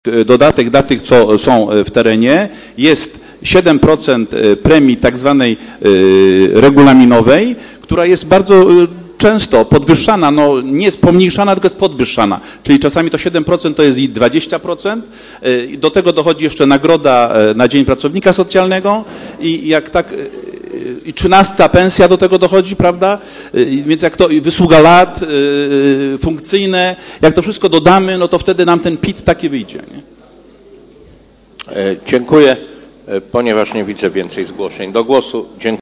dodatek dla tych, co są w terenie, jest 7% premii tak zwanej regulaminowej, która jest bardzo często podwyższana, no nie jest pomniejszana, tylko jest podwyższana. Czyli czasami to 7% to jest i 20%. Do tego dochodzi jeszcze nagroda na Dzień Pracownika Socjalnego i jak tak i 13 pensja do tego dochodzi, prawda? Więc jak to wysługa lat funkcyjne, jak to wszystko dodamy, no to wtedy nam ten PIT taki wyjdzie. Nie? Dziękuję. Ponieważ nie widzę więcej zgłoszeń do głosu, dziękuję.